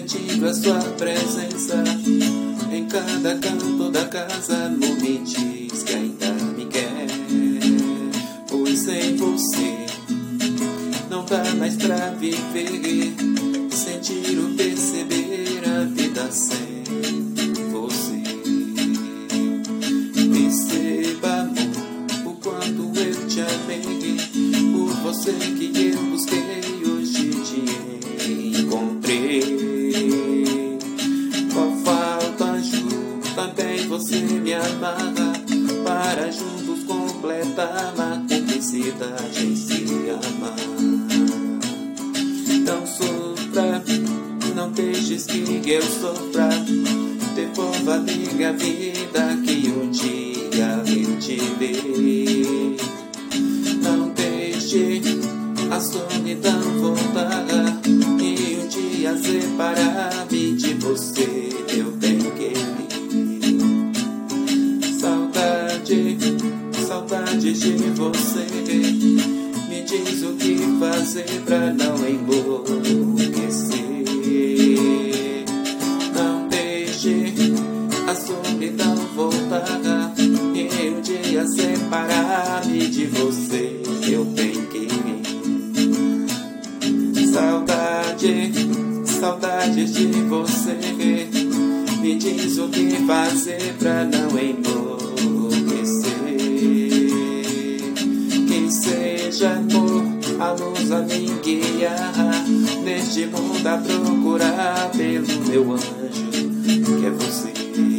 sentindo a sua presença em cada canto da casa. Não me diz que ainda me quer, pois sem você não dá mais pra viver, sentir ou perceber a vida sem você. Perceba, amor, o quanto eu te amei, por você que eu busquei, hoje te encontrei. Qual falta junto, também você me amarra, para juntos completar a cumplicidade em se amar. Não sofra, não deixes que eu sofra, devolva a minha vida que um dia eu te dei. Não deixe a solidão voltar e um dia separar-me de você, meu bem querido. Saudade, saudade de você, me diz o que fazer pra não enlouquecer. Não deixe a solidão voltar e um dia separar-me de você, meu bem querido. Saudade, saudade de você, me diz o que fazer pra não enlouquecer. Que seja amor, a luz a me guiar neste mundo a procurar pelo meu anjo, que é você.